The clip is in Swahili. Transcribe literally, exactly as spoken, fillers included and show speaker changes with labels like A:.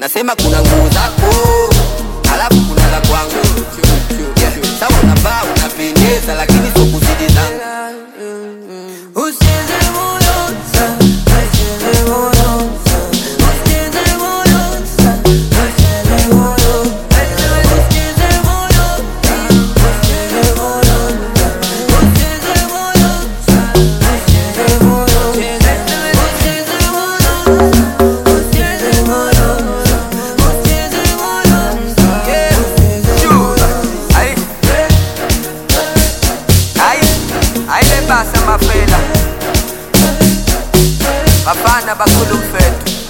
A: Nasema kuna nguo zako, alafu kuna za kwangu. Yeah. Sawa unavaa unapendeza lakini sio kuzidi zangu. Usize moyo sa, usize moyo sa, usize moyo sa, usize moyo, usize moyo, usize moyo, usize moyo sa, usize moyo, usize moyo, usize moyo, usize moyo, yeah. Ay, ay, ay le pasa mafela. Bafana bakulu mfethu.